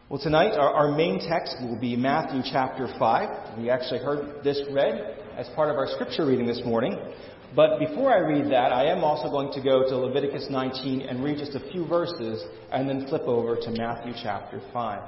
Well, tonight our main text will be Matthew chapter 5. We actually heard this read as part of our scripture reading this morning. But before I read that, I am also going to go to Leviticus 19 and read just a few verses and then flip over to Matthew chapter 5.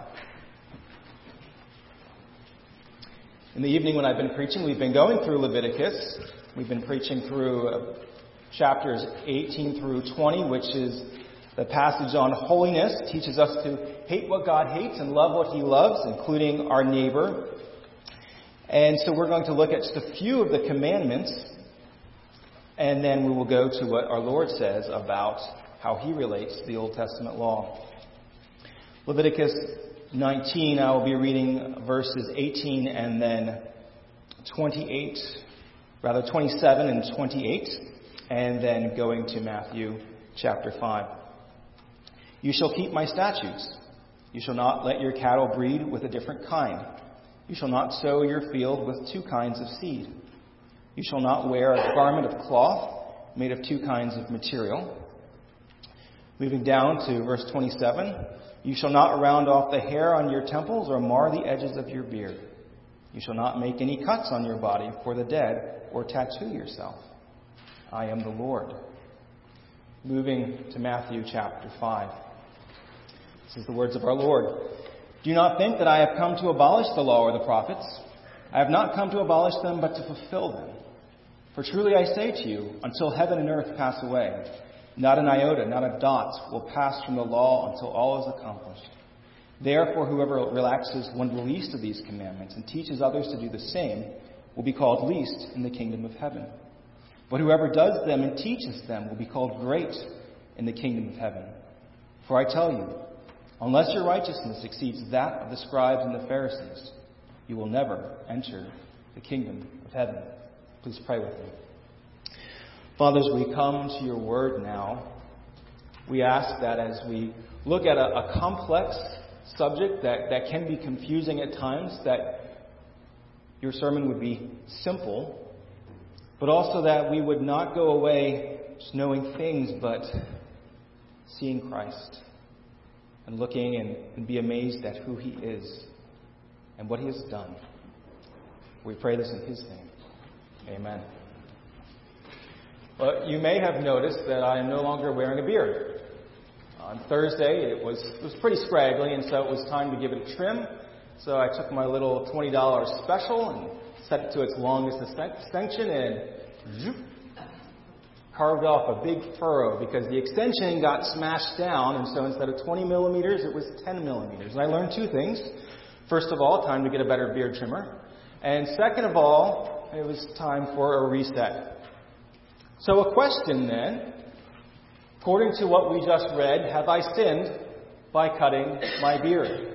In the evening when I've been preaching, we've been going through Leviticus. We've been preaching through chapters 18 through 20, which is the passage on holiness. It teaches us to hate what God hates and love what He loves, including our neighbor. And so we're going to look at just a few of the commandments, and then we will go to what our Lord says about how He relates to the Old Testament law. Leviticus 19, I will be reading verses 18 and then 27 and 28, and then going to Matthew chapter 5. You shall keep my statutes. You shall not let your cattle breed with a different kind. You shall not sow your field with two kinds of seed. You shall not wear a garment of cloth made of two kinds of material. Moving down to verse 27. You shall not round off the hair on your temples or mar the edges of your beard. You shall not make any cuts on your body for the dead or tattoo yourself. I am the Lord. Moving to Matthew chapter 5. This is the words of our Lord. Do not think that I have come to abolish the law or the prophets. I have not come to abolish them, but to fulfill them. For truly I say to you, until heaven and earth pass away, not an iota, not a dot will pass from the law until all is accomplished. Therefore, whoever relaxes one of the least of these commandments and teaches others to do the same will be called least in the kingdom of heaven. But whoever does them and teaches them will be called great in the kingdom of heaven. For I tell you, unless your righteousness exceeds that of the scribes and the Pharisees, you will never enter the kingdom of heaven. Please pray with me. Fathers, we come to your word now. We ask that as we look at a complex subject that can be confusing at times, that your sermon would be simple, but also that we would not go away just knowing things, but seeing Christ and looking and be amazed at who He is and what He has done. We pray this in His name. Amen. Well, you may have noticed that I am no longer wearing a beard. On Thursday, it was pretty scraggly, and so it was time to give it a trim. So I took my little $20 special and set it to its longest extension and carved off a big furrow because the extension got smashed down, and so instead of 20 millimeters, it was 10 millimeters. And I learned two things. First of all, time to get a better beard trimmer. And second of all, it was time for a reset. So a question then, according to what we just read, have I sinned by cutting my beard?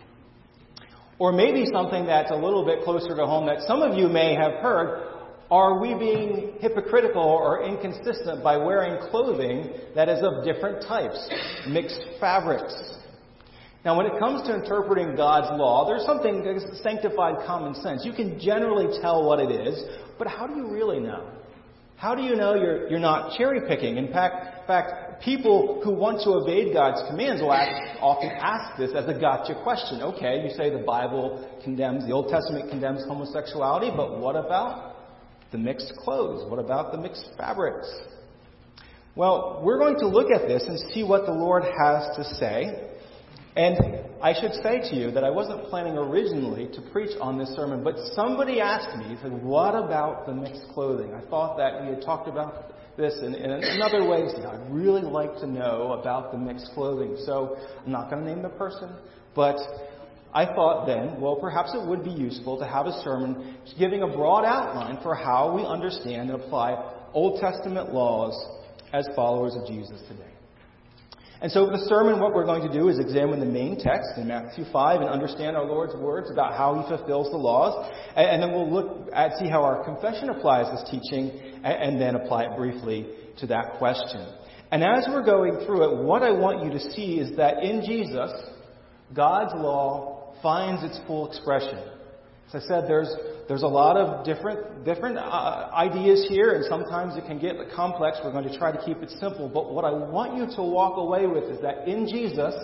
Or maybe something that's a little bit closer to home that some of you may have heard, are we being hypocritical or inconsistent by wearing clothing that is of different types, mixed fabrics? Now, when it comes to interpreting God's law, there's something that is sanctified common sense. You can generally tell what it is, but how do you really know? How do you know you're not cherry-picking? In fact, people who want to evade God's commands will often ask this as a gotcha question. Okay, you say the Bible condemns, the Old Testament condemns homosexuality, but what about the mixed clothes? What about the mixed fabrics? Well, we're going to look at this and see what the Lord has to say. And I should say to you that I wasn't planning originally to preach on this sermon, but somebody asked me, said, what about the mixed clothing? I thought that we had talked about this in another way. So I'd really like to know about the mixed clothing. So I'm not going to name the person, but I thought then, well, perhaps it would be useful to have a sermon giving a broad outline for how we understand and apply Old Testament laws as followers of Jesus today. And so for the sermon, what we're going to do is examine the main text in Matthew 5 and understand our Lord's words about how He fulfills the laws. And then we'll look at, see how our confession applies this teaching, and then apply it briefly to that question. And as we're going through it, what I want you to see is that in Jesus, God's law finds its full expression. As I said, there's a lot of different ideas here, and sometimes it can get complex. We're going to try to keep it simple. But what I want you to walk away with is that in Jesus,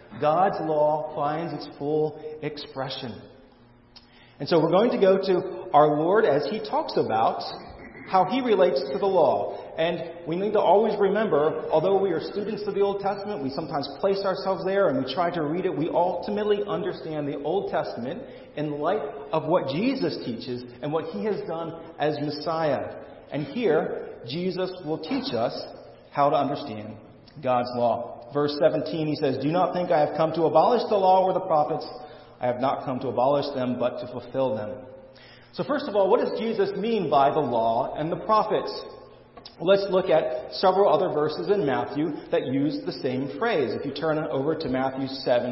God's law finds its full expression. And so we're going to go to our Lord as he talks about how he relates to the law. And we need to always remember, although we are students of the Old Testament, we sometimes place ourselves there and we try to read it. We ultimately understand the Old Testament in light of what Jesus teaches and what he has done as Messiah. And here, Jesus will teach us how to understand God's law. Verse 17, he says, "Do not think I have come to abolish the law or the prophets. I have not come to abolish them, but to fulfill them." So first of all, what does Jesus mean by the law and the prophets? Let's look at several other verses in Matthew that use the same phrase. If you turn over to Matthew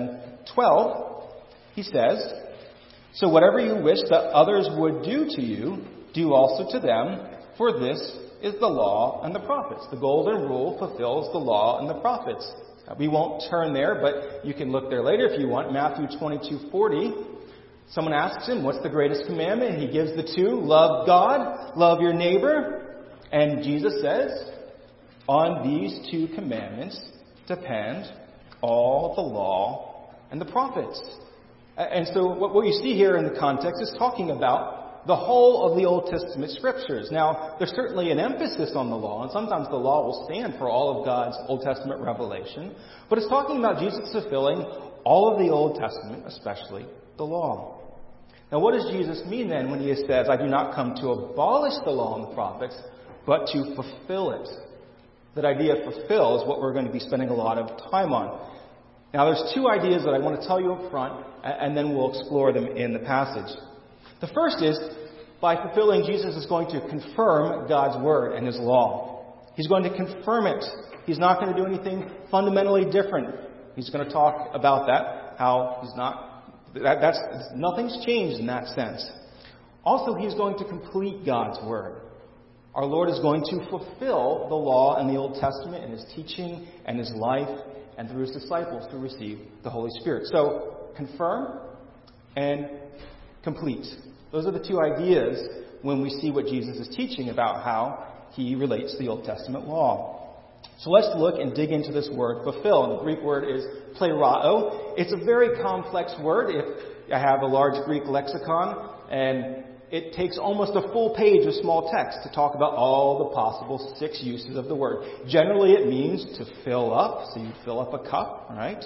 7:12, he says, "So whatever you wish that others would do to you, do also to them, for this is the law and the prophets." The golden rule fulfills the law and the prophets. We won't turn there, but you can look there later if you want. Matthew 22:40. Someone asks him, "What's the greatest commandment?" He gives the two: love God, love your neighbor. And Jesus says, on these two commandments depend all the law and the prophets. And so what you see here in the context is talking about the whole of the Old Testament scriptures. Now, there's certainly an emphasis on the law, and sometimes the law will stand for all of God's Old Testament revelation. But it's talking about Jesus fulfilling all of the Old Testament, especially the law. Now, what does Jesus mean then when he says, "I do not come to abolish the law and the prophets, but to fulfill it"? That idea of fulfill is what we're going to be spending a lot of time on. Now, there's two ideas that I want to tell you up front, and then we'll explore them in the passage. The first is, by fulfilling, Jesus is going to confirm God's word and his law. He's going to confirm it. He's not going to do anything fundamentally different. He's going to talk about that, how he's not, nothing's changed in that sense. Also, he's going to complete God's word. Our Lord is going to fulfill the law in the Old Testament in his teaching and his life, and through his disciples to receive the Holy Spirit. So, confirm and complete. Those are the two ideas when we see what Jesus is teaching about how he relates to the Old Testament law. So let's look and dig into this word, fulfill. The Greek word is plerao. It's a very complex word. If I have a large Greek lexicon, and it takes almost a full page of small text to talk about all the possible 6 uses of the word. Generally, it means to fill up, so you'd fill up a cup, right?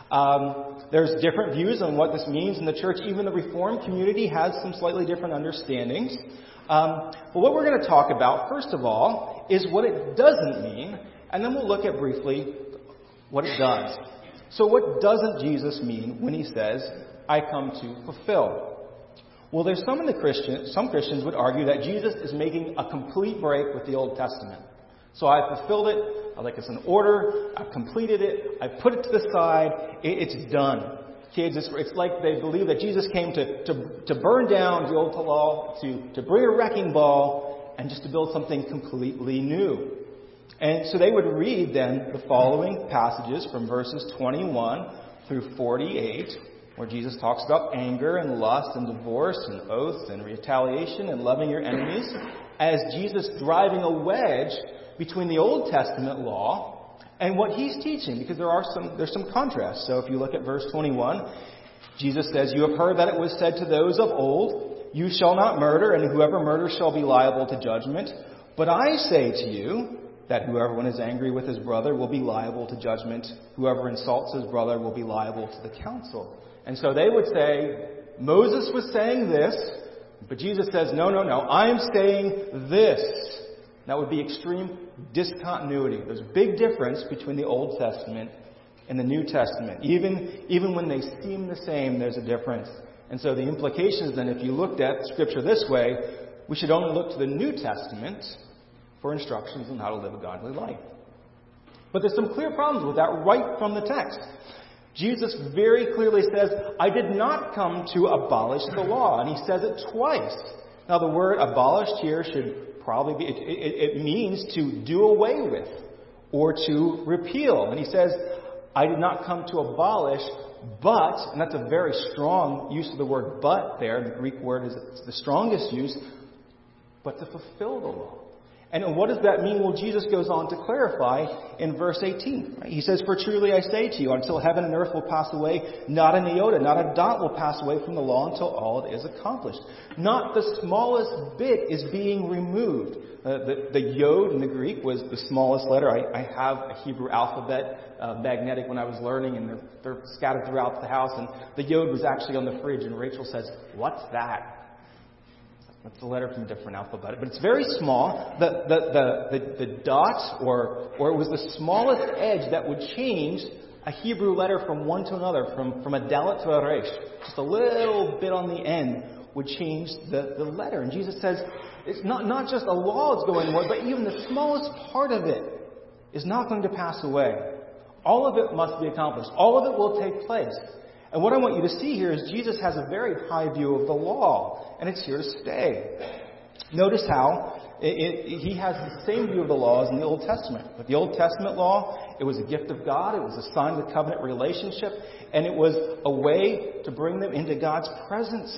There's different views on what this means in the church. Even the Reformed community has some slightly different understandings. But what we're going to talk about, first of all, is what it doesn't mean, and then we'll look at briefly what it does. So what doesn't Jesus mean when he says, "I come to fulfill"? Well, there's some Christians would argue that Jesus is making a complete break with the Old Testament. So I've fulfilled it, I like it's in order, I've completed it, I put it to the side, it's done. Kids, it's like they believe that Jesus came to burn down the old law, to bring a wrecking ball, and just to build something completely new. And so they would read then the following passages from verses 21 through 48, where Jesus talks about anger and lust and divorce and oaths and retaliation and loving your enemies, as Jesus driving a wedge between the Old Testament law and what he's teaching, because there's some contrast. So if you look at verse 21, Jesus says, "You have heard that it was said to those of old, 'You shall not murder, and whoever murders shall be liable to judgment.' But I say to you that whoever, when is angry with his brother, will be liable to judgment. Whoever insults his brother will be liable to the council." And so they would say, Moses was saying this, but Jesus says, no, I'm saying this. That would be extreme discontinuity. There's a big difference between the Old Testament and the New Testament. Even when they seem the same, there's a difference. And so the implications then, if you looked at Scripture this way, we should only look to the New Testament for instructions on how to live a godly life. But there's some clear problems with that right from the text. Jesus very clearly says, "I did not come to abolish the law." And he says it twice. Now, the word abolished here should probably be, it means to do away with or to repeal. And he says, "I did not come to abolish, but," and that's a very strong use of the word "but" there. The Greek word is the strongest use, "but to fulfill the law." And what does that mean? Well, Jesus goes on to clarify in verse 18. He says, "For truly I say to you, until heaven and earth will pass away, not an iota, not a dot will pass away from the law until all it is accomplished." Not the smallest bit is being removed. The yod in the Greek was the smallest letter. I have a Hebrew alphabet magnetic when I was learning, and they're scattered throughout the house. And the yod was actually on the fridge, and Rachel says, "What's that?" That's a letter from a different alphabet, but it's very small. The dot, or it was the smallest edge that would change a Hebrew letter from one to another, from a dalet to a resh. Just a little bit on the end would change the letter. And Jesus says, it's not just a law that's going away, but even the smallest part of it is not going to pass away. All of it must be accomplished. All of it will take place. And what I want you to see here is Jesus has a very high view of the law, and it's here to stay. Notice how he has the same view of the law as in the Old Testament. But the Old Testament law, it was a gift of God, it was a sign of the covenant relationship, and it was a way to bring them into God's presence.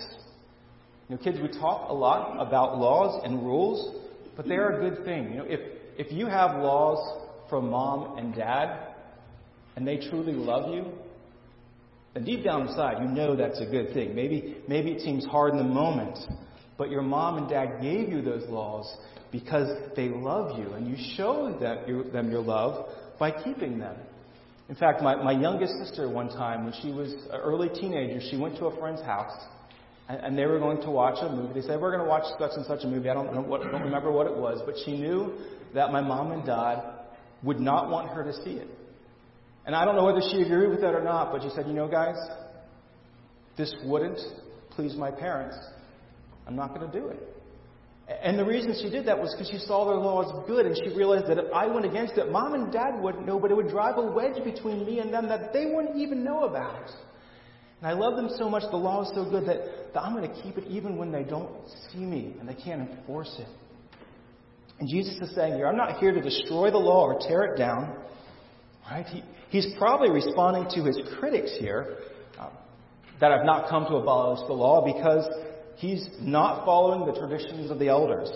Kids, we talk a lot about laws and rules, but they're a good thing. If you have laws from mom and dad, and they truly love you, and deep down inside, you know that's a good thing. Maybe it seems hard in the moment, but your mom and dad gave you those laws because they love you, and you show them your love by keeping them. In fact, my youngest sister one time, when she was an early teenager, she went to a friend's house, and they were going to watch a movie. They said, "We're going to watch such and such a movie." I don't remember what it was, but she knew that my mom and dad would not want her to see it. And I don't know whether she agreed with that or not, but she said, "Guys, this wouldn't please my parents. I'm not going to do it." And the reason she did that was because she saw their law as good, and she realized that if I went against it, mom and dad wouldn't know, but it would drive a wedge between me and them that they wouldn't even know about. And I love them so much, the law is so good that I'm going to keep it even when they don't see me and they can't enforce it. And Jesus is saying here, I'm not here to destroy the law or tear it down. Right? He's probably responding to his critics here that have not come to abolish the law because he's not following the traditions of the elders.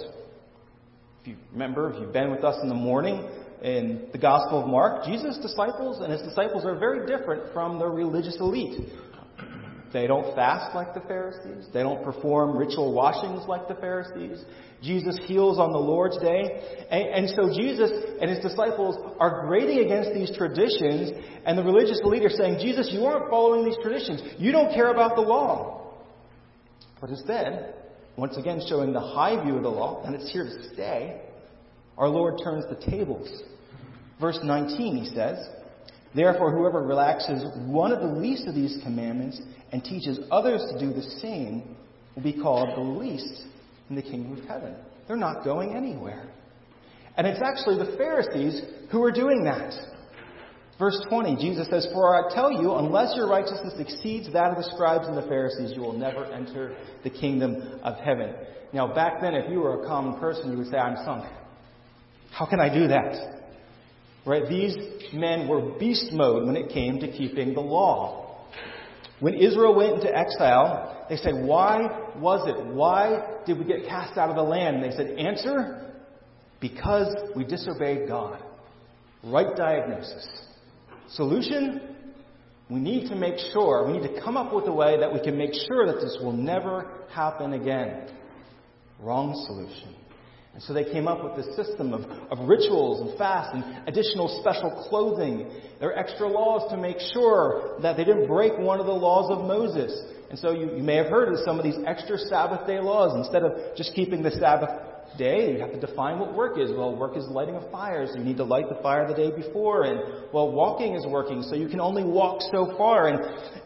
If you remember, if you've been with us in the morning in the Gospel of Mark, Jesus' disciples and his disciples are very different from the religious elite. They don't fast like the Pharisees. They don't perform ritual washings like the Pharisees. Jesus heals on the Lord's Day. And so Jesus and his disciples are grating against these traditions, and the religious elite are saying, "Jesus, you aren't following these traditions. You don't care about the law." But instead, once again showing the high view of the law, and it's here to stay, our Lord turns the tables. Verse 19, he says, "Therefore, whoever relaxes one of the least of these commandments and teaches others to do the same will be called the least in the kingdom of heaven." They're not going anywhere. And it's actually the Pharisees who are doing that. Verse 20, Jesus says, "For I tell you, unless your righteousness exceeds that of the scribes and the Pharisees, you will never enter the kingdom of heaven." Now, back then, if you were a common person, you would say, "I'm sunk. How can I do that?" Right? These men were beast mode when it came to keeping the law. When Israel went into exile, they said, "Why was it? Why did we get cast out of the land?" And they said, "Answer, because we disobeyed God." Right diagnosis. Solution, we need to come up with a way that we can make sure that this will never happen again. Wrong solution. And so they came up with this system of rituals and fasts and additional special clothing. There are extra laws to make sure that they didn't break one of the laws of Moses. And so you may have heard of some of these extra Sabbath day laws. Instead of just keeping the Sabbath day, you have to define what work is. Well, work is lighting a fire, so you need to light the fire the day before. And, well, walking is working, so you can only walk so far. And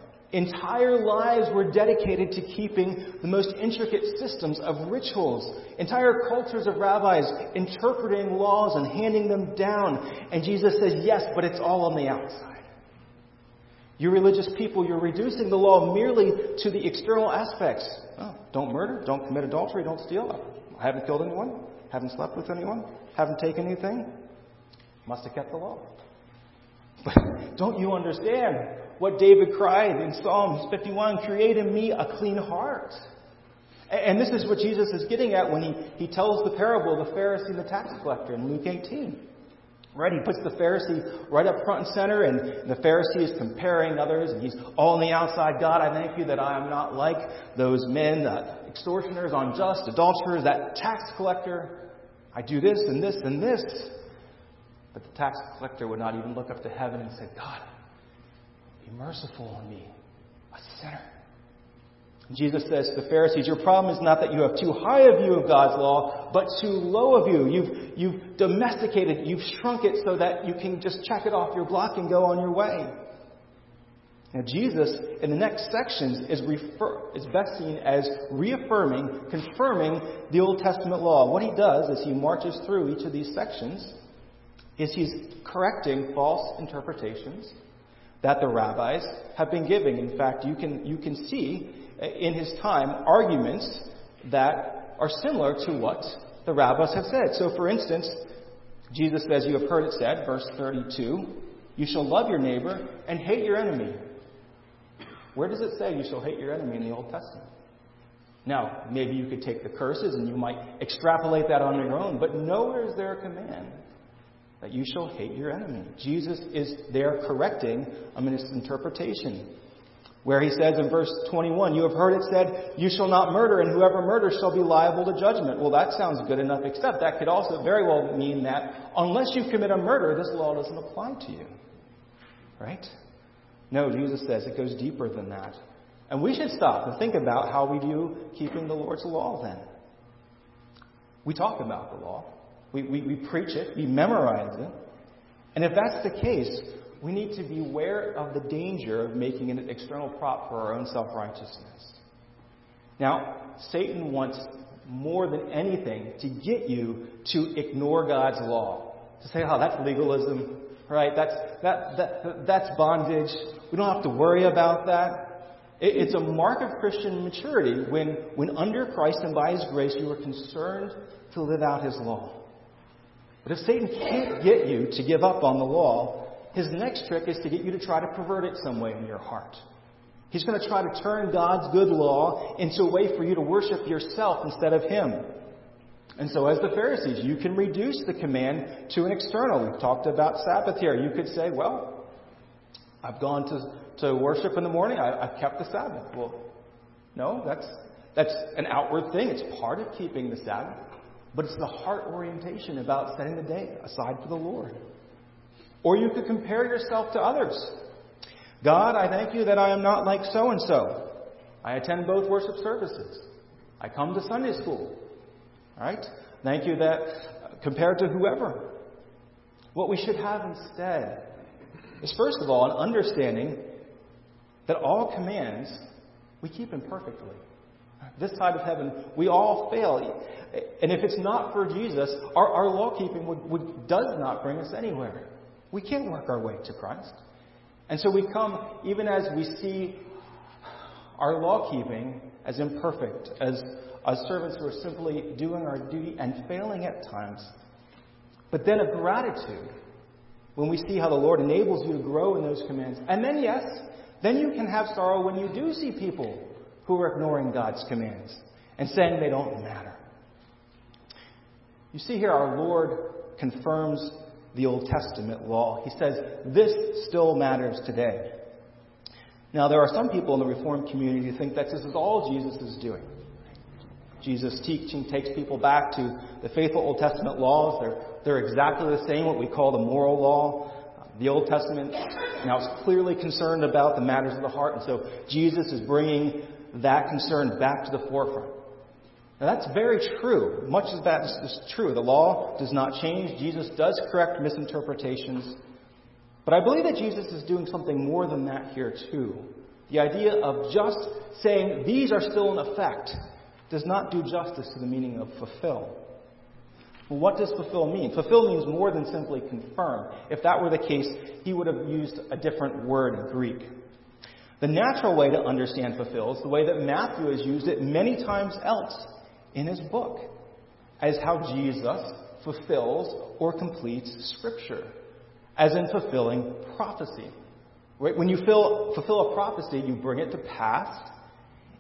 entire lives were dedicated to keeping the most intricate systems of rituals. Entire cultures of rabbis interpreting laws and handing them down. And Jesus says, "Yes, but it's all on the outside. You religious people, you're reducing the law merely to the external aspects. Oh, don't murder, don't commit adultery, don't steal. I haven't killed anyone, haven't slept with anyone, haven't taken anything. Must have kept the law." But don't you understand what David cried in Psalms 51? "Create in me a clean heart And this is what Jesus is getting at when he tells the parable of the Pharisee and the tax collector in Luke 18. Right? He puts the Pharisee right up front and center, and the Pharisee is comparing others, and he's all on the outside. God, I thank you that I am not like those men, extortioners, unjust, adulterers, that tax collector. I do this and this and this. But the tax collector would not even look up to heaven and say, God, be merciful on me, a sinner. And Jesus says to the Pharisees, your problem is not that you have too high a view of God's law, but too low a view. You've domesticated, you've shrunk it so that you can just check it off your block and go on your way. Now Jesus, in the next sections, is best seen as reaffirming, confirming the Old Testament law. What he does as he marches through each of these sections is he's correcting false interpretations that the rabbis have been giving. In fact, you can see in his time arguments that are similar to what the rabbis have said. So, for instance, Jesus says, you have heard it said, verse 32, you shall love your neighbor and hate your enemy. Where does it say you shall hate your enemy in the Old Testament? Now, maybe you could take the curses and you might extrapolate that on your own, but nowhere is there a command that you shall hate your enemy. Jesus is there correcting a misinterpretation, where he says in verse 21, you have heard it said, you shall not murder, and whoever murders shall be liable to judgment. Well, that sounds good enough, except that could also very well mean that unless you commit a murder, this law doesn't apply to you. Right? No, Jesus says it goes deeper than that. And we should stop and think about how we view keeping the Lord's law then. We talk about the law. We preach it. We memorize it. And if that's the case, we need to be aware of the danger of making an external prop for our own self-righteousness. Now, Satan wants more than anything to get you to ignore God's law. To say, oh, that's legalism, right? That's bondage. We don't have to worry about that. It's a mark of Christian maturity when under Christ and by His grace you are concerned to live out His law. But if Satan can't get you to give up on the law, his next trick is to get you to try to pervert it some way in your heart. He's going to try to turn God's good law into a way for you to worship yourself instead of Him. And so as the Pharisees, you can reduce the command to an external. We've talked about Sabbath here. You could say, well, I've gone to worship in the morning. I've kept the Sabbath. Well, no, that's an outward thing. It's part of keeping the Sabbath. But it's the heart orientation about setting the day aside for the Lord. Or you could compare yourself to others. God, I thank you that I am not like so-and-so. I attend both worship services. I come to Sunday school. All right? Thank you that compared to whoever. What we should have instead is, first of all, an understanding that all commands we keep imperfectly. This side of heaven, we all fail. And if it's not for Jesus, our law-keeping does not bring us anywhere. We can't work our way to Christ. And so we come, even as we see our law-keeping as imperfect, as servants who are simply doing our duty and failing at times. But then a gratitude when we see how the Lord enables you to grow in those commands. And then, yes, then you can have sorrow when you do see people who are ignoring God's commands and saying they don't matter. You see here our Lord confirms the Old Testament law. He says, this still matters today. Now, there are some people in the Reformed community who think that this is all Jesus is doing. Jesus' teaching takes people back to the faithful Old Testament laws. They're exactly the same, what we call the moral law. The Old Testament now is clearly concerned about the matters of the heart, and so Jesus is bringing that concern back to the forefront. Now that's very true. Much of that is true. The law does not change. Jesus does correct misinterpretations. But I believe that Jesus is doing something more than that here too. The idea of just saying these are still in effect does not do justice to the meaning of fulfill. Well, what does fulfill mean? Fulfill means more than simply confirm. If that were the case, he would have used a different word in Greek. The natural way to understand fulfill is the way that Matthew has used it many times else in his book, as how Jesus fulfills or completes Scripture, as in fulfilling prophecy. Right? When you fulfill a prophecy, you bring it to pass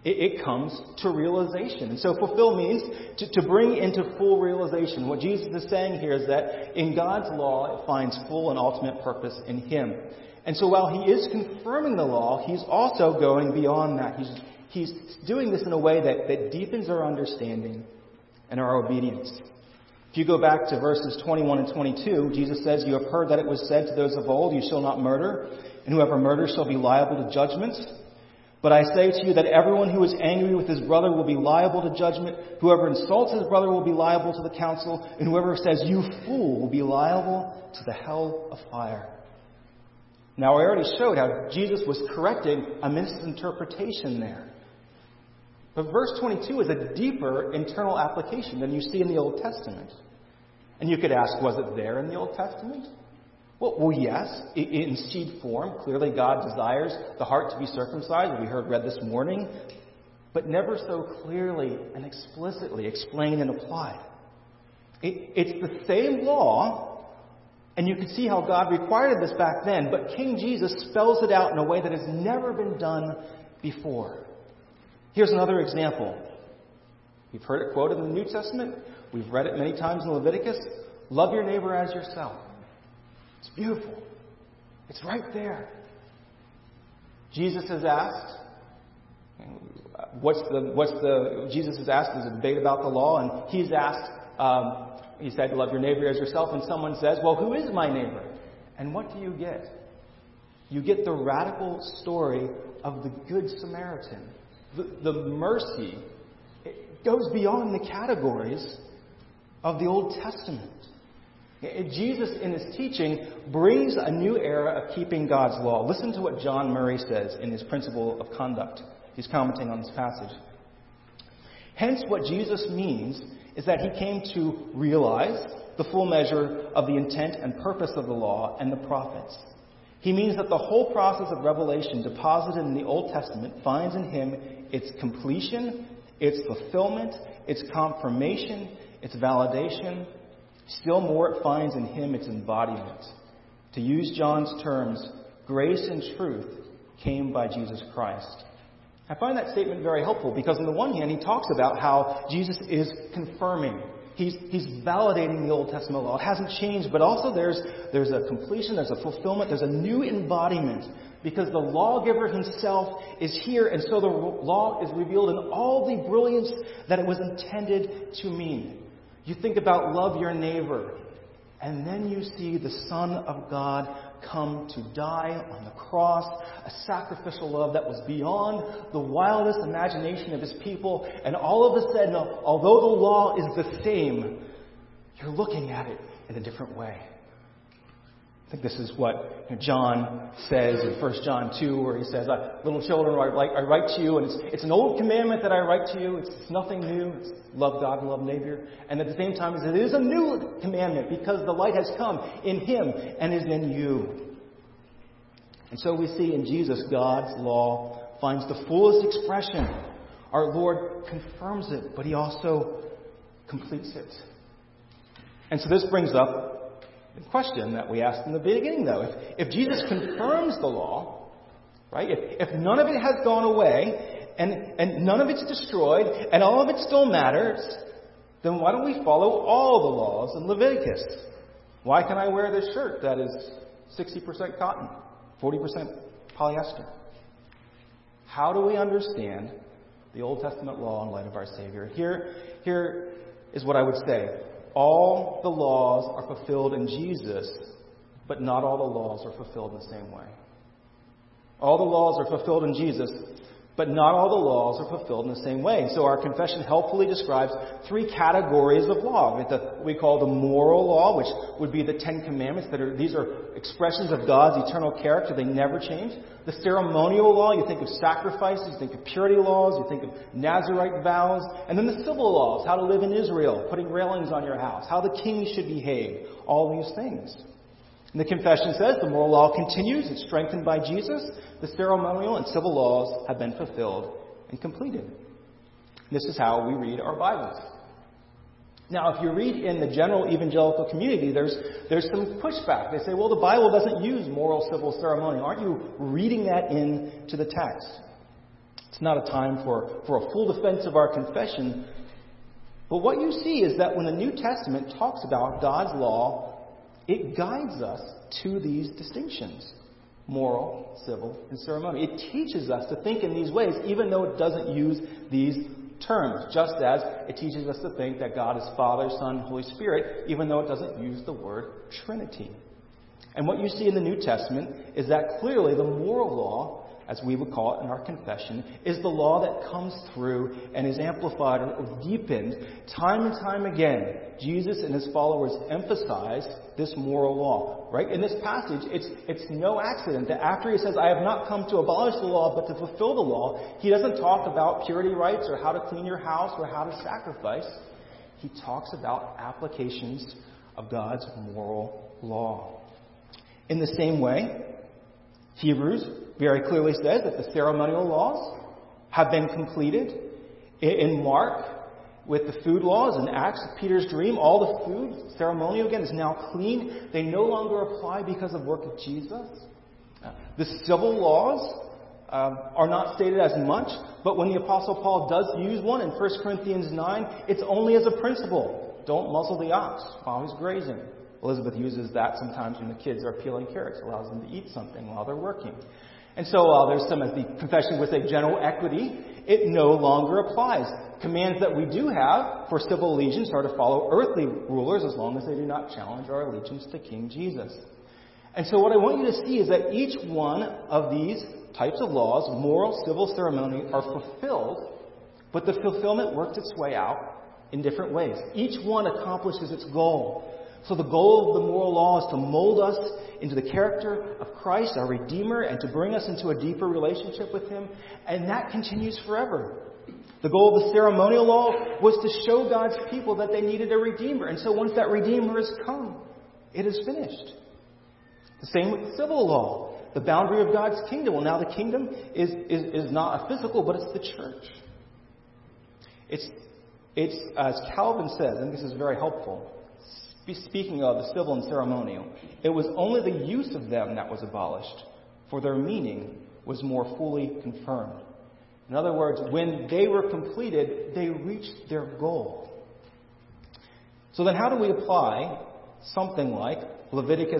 It comes to realization. And so fulfill means to bring into full realization. What Jesus is saying here is that in God's law, it finds full and ultimate purpose in Him. And so while He is confirming the law, He's also going beyond that. He's doing this in a way that deepens our understanding and our obedience. If you go back to verses 21 and 22, Jesus says, "You have heard that it was said to those of old, 'You shall not murder, and whoever murders shall be liable to judgment.' But I say to you that everyone who is angry with his brother will be liable to judgment. Whoever insults his brother will be liable to the council. And whoever says, 'You fool,' will be liable to the hell of fire." Now, I already showed how Jesus was correcting a misinterpretation there. But verse 22 is a deeper internal application than you see in the Old Testament. And you could ask, was it there in the Old Testament? Well, yes, in seed form. Clearly, God desires the heart to be circumcised, as we read this morning, but never so clearly and explicitly explained and applied. It's the same law, and you can see how God required this back then, but King Jesus spells it out in a way that has never been done before. Here's another example. We've heard it quoted in the New Testament. We've read it many times in Leviticus. Love your neighbor as yourself. It's beautiful. It's right there. Jesus has asked, Jesus has asked, there's a debate about the law, and he's asked, he said, love your neighbor as yourself, and someone says, well, who is my neighbor? And what do you get? You get the radical story of the Good Samaritan. The mercy, it goes beyond the categories of the Old Testament. Jesus, in his teaching, brings a new era of keeping God's law. Listen to what John Murray says in his Principle of Conduct. He's commenting on this passage. Hence, what Jesus means is that he came to realize the full measure of the intent and purpose of the law and the prophets. He means that the whole process of revelation deposited in the Old Testament finds in him its completion, its fulfillment, its confirmation, its validation. Still more, it finds in him its embodiment. To use John's terms, grace and truth came by Jesus Christ. I find that statement very helpful because on the one hand, he talks about how Jesus is confirming. He's validating the Old Testament law. It hasn't changed, but also there's a completion, there's a fulfillment, there's a new embodiment because the lawgiver himself is here, and so the law is revealed in all the brilliance that it was intended to mean. You think about love your neighbor, and then you see the Son of God come to die on the cross, a sacrificial love that was beyond the wildest imagination of his people, and all of a sudden, although the law is the same, you're looking at it in a different way. I think this is what John says in 1 John 2, where he says, little children, I write to you, and it's an old commandment that I write to you. It's nothing new. It's love God and love neighbor. And at the same time, it is a new commandment because the light has come in him and is in you. And so we see in Jesus, God's law finds the fullest expression. Our Lord confirms it, but he also completes it. And so this brings up the question that we asked in the beginning, though. If Jesus confirms the law, right, if none of it has gone away, and none of it's destroyed, and all of it still matters, then why don't we follow all the laws in Leviticus? Why can I wear this shirt that is 60% cotton, 40% polyester? How do we understand the Old Testament law in light of our Savior? Here is what I would say. All the laws are fulfilled in Jesus, but not all the laws are fulfilled in the same way. All the laws are fulfilled in Jesus, but not all the laws are fulfilled in the same way. So our confession helpfully describes three categories of law. What we call the moral law, which would be the Ten Commandments. These are expressions of God's eternal character. They never change. The ceremonial law, you think of sacrifices, you think of purity laws, you think of Nazirite vows. And then the civil laws, how to live in Israel, putting railings on your house, how the king should behave, all these things. And the confession says the moral law continues. It's strengthened by Jesus. The ceremonial and civil laws have been fulfilled and completed. This is how we read our Bibles. Now, if you read in the general evangelical community, there's some pushback. They say, well, the Bible doesn't use moral, civil, ceremonial. Aren't you reading that into the text? It's not a time for a full defense of our confession. But what you see is that when the New Testament talks about God's law, it guides us to these distinctions: moral, civil, and ceremonial. It teaches us to think in these ways, even though it doesn't use these terms, just as it teaches us to think that God is Father, Son, Holy Spirit, even though it doesn't use the word Trinity. And what you see in the New Testament is that clearly the moral law, as we would call it in our confession, is the law that comes through and is amplified or deepened time and time again. Jesus and his followers emphasize this moral law. Right? In this passage, it's no accident that after he says, I have not come to abolish the law, but to fulfill the law, he doesn't talk about purity rites or how to clean your house or how to sacrifice. He talks about applications of God's moral law. In the same way, Hebrews very clearly says that the ceremonial laws have been completed. In Mark, with the food laws, in Acts, Peter's dream, all the food, ceremonial again, is now clean. They no longer apply because of the work of Jesus. The civil laws are not stated as much, but when the Apostle Paul does use one in 1 Corinthians 9, it's only as a principle. Don't muzzle the ox while he's grazing. Elizabeth uses that sometimes when the kids are peeling carrots. It allows them to eat something while they're working. And so while there's some of the confession with a general equity, it no longer applies. Commands that we do have for civil allegiance are to follow earthly rulers as long as they do not challenge our allegiance to King Jesus. And so what I want you to see is that each one of these types of laws, moral, civil, ceremonial, are fulfilled, but the fulfillment works its way out in different ways. Each one accomplishes its goal. So the goal of the moral law is to mold us into the character of Christ, our Redeemer, and to bring us into a deeper relationship with Him. And that continues forever. The goal of the ceremonial law was to show God's people that they needed a Redeemer. And so once that Redeemer has come, it is finished. The same with the civil law. The boundary of God's kingdom. Well, now the kingdom is not a physical, but it's the church. It's as Calvin says, and this is very helpful, speaking of the civil and ceremonial, it was only the use of them that was abolished, for their meaning was more fully confirmed. In other words, when they were completed, they reached their goal. So then how do we apply something like Leviticus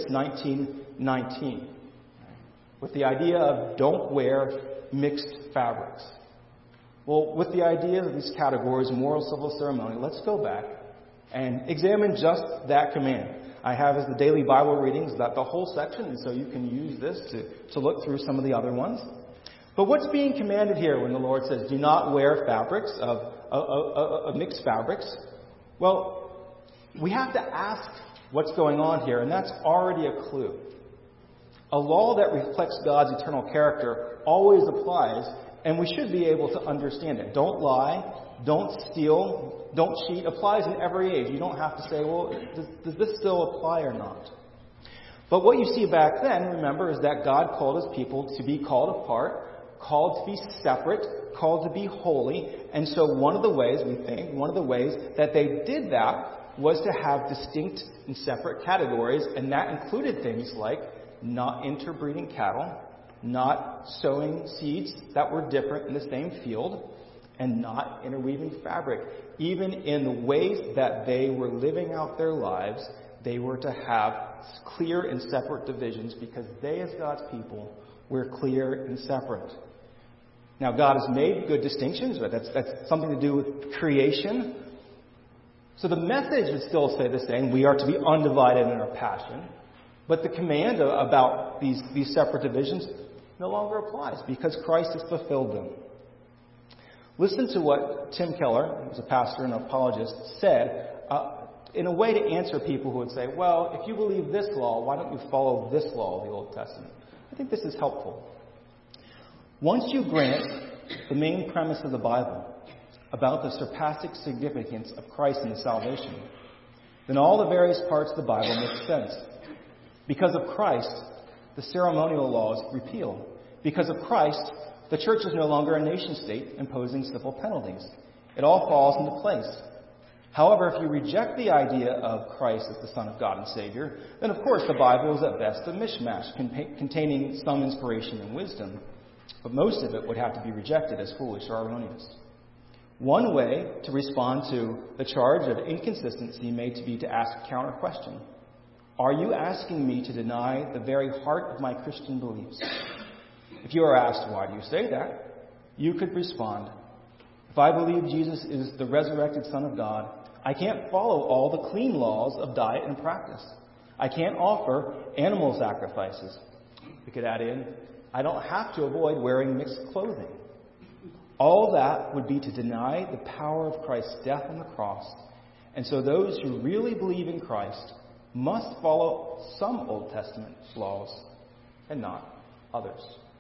19:19 with the idea of don't wear mixed fabrics? Well, with the idea of these categories, moral, civil, ceremonial, let's go back and examine just that command. I have as the daily Bible readings that the whole section, and so you can use this to look through some of the other ones. But what's being commanded here when the Lord says, do not wear fabrics of mixed fabrics? Well, we have to ask what's going on here, and that's already a clue. A law that reflects God's eternal character always applies, and we should be able to understand it. Don't lie. Don't steal, don't cheat, applies in every age. You don't have to say, well, does this still apply or not? But what you see back then, remember, is that God called His people to be called apart, called to be separate, called to be holy. And so one of the ways that they did that was to have distinct and separate categories, and that included things like not interbreeding cattle, not sowing seeds that were different in the same field, and not interweaving fabric. Even in the ways that they were living out their lives, they were to have clear and separate divisions because they, as God's people, were clear and separate. Now, God has made good distinctions, but that's something to do with creation. So the message would still say the same. We are to be undivided in our passion. But the command about these separate divisions no longer applies because Christ has fulfilled them. Listen to what Tim Keller, who's a pastor and apologist, said in a way to answer people who would say, well, if you believe this law, why don't you follow this law of the Old Testament? I think this is helpful. Once you grant the main premise of the Bible about the surpassing significance of Christ and His salvation, then all the various parts of the Bible make sense. Because of Christ, the ceremonial laws repeal. Because of Christ, the church is no longer a nation-state imposing civil penalties. It all falls into place. However, if you reject the idea of Christ as the Son of God and Savior, then of course the Bible is at best a mishmash containing some inspiration and wisdom, but most of it would have to be rejected as foolish or erroneous. One way to respond to the charge of inconsistency may be to ask a counter question. Are you asking me to deny the very heart of my Christian beliefs? If you are asked, why do you say that? You could respond, if I believe Jesus is the resurrected Son of God, I can't follow all the clean laws of diet and practice. I can't offer animal sacrifices. We could add in, I don't have to avoid wearing mixed clothing. All that would be to deny the power of Christ's death on the cross. And so those who really believe in Christ must follow some Old Testament laws and not others.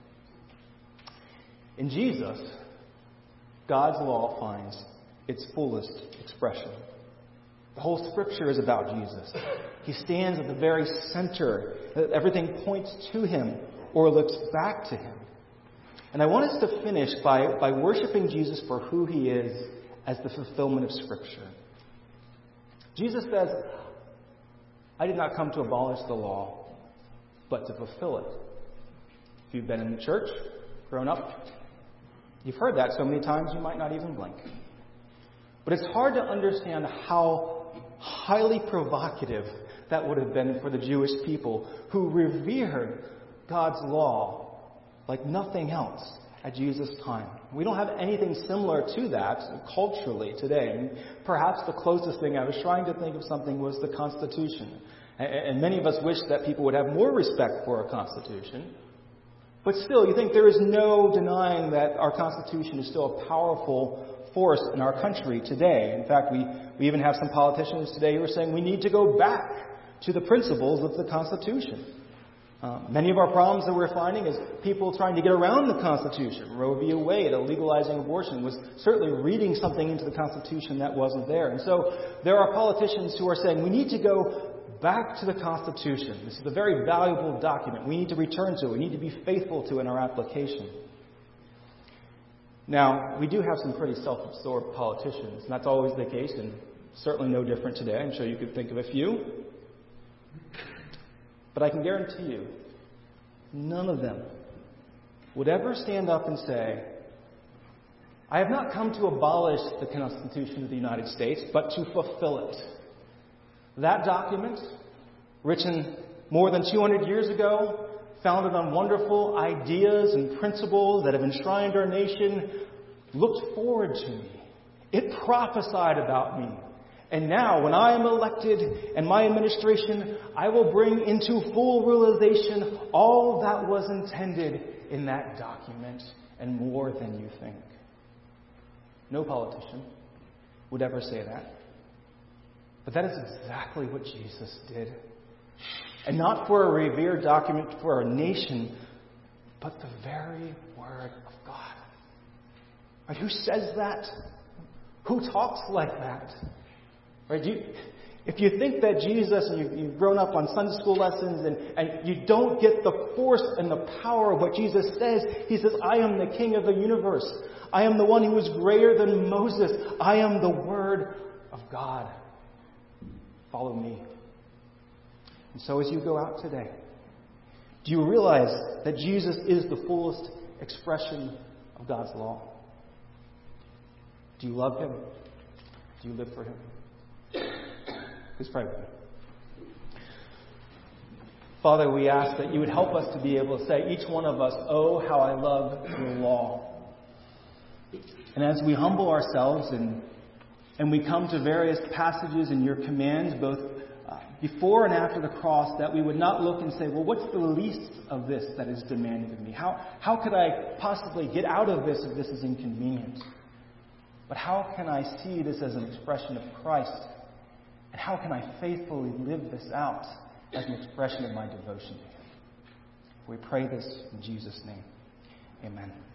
In Jesus, God's law finds its fullest expression. The whole Scripture is about Jesus. He stands at the very center. Everything points to Him or looks back to Him. And I want us to finish by worshiping Jesus for who He is as the fulfillment of Scripture. Jesus says, I did not come to abolish the law, but to fulfill it. If you've been in the church, grown up, you've heard that so many times you might not even blink. But it's hard to understand how highly provocative that would have been for the Jewish people who revered God's law like nothing else at Jesus' time. We don't have anything similar to that culturally today. And perhaps the closest thing I was trying to think of something was the Constitution. And many of us wish that people would have more respect for our Constitution. But still, you think there is no denying that our Constitution is still a powerful force in our country today. In fact, we even have some politicians today who are saying we need to go back to the principles of the Constitution. Many of our problems that we're finding is people trying to get around the Constitution. Roe v. Wade, legalizing abortion, was certainly reading something into the Constitution that wasn't there. And so there are politicians who are saying we need to go back to the Constitution. This is a very valuable document. We need to return to it. We need to be faithful to it in our application. Now, we do have some pretty self-absorbed politicians, and that's always the case, and certainly no different today. I'm sure you could think of a few. But I can guarantee you, none of them would ever stand up and say, I have not come to abolish the Constitution of the United States, but to fulfill it. That document, written more than 200 years ago, founded on wonderful ideas and principles that have enshrined our nation, looked forward to me. It prophesied about me. And now, when I am elected and my administration, I will bring into full realization all that was intended in that document and more than you think. No politician would ever say that. But that is exactly what Jesus did. And not for a revered document for a nation, but the very Word of God. Right? Who says that? Who talks like that? Right? If you think that Jesus, and you've grown up on Sunday school lessons, and you don't get the force and the power of what Jesus says, He says, I am the King of the universe. I am the one who is greater than Moses. I am the Word of God. Follow me. And so as you go out today, do you realize that Jesus is the fullest expression of God's law? Do you love Him? Do you live for Him? Please pray with me. Father, we ask that you would help us to be able to say, each one of us, oh, how I love your law. And as we humble ourselves and we come to various passages in your commands, both before and after the cross, that we would not look and say, well, what's the least of this that is demanded of me? How could I possibly get out of this if this is inconvenient? But how can I see this as an expression of Christ? And how can I faithfully live this out as an expression of my devotion to Him? We pray this in Jesus' name. Amen.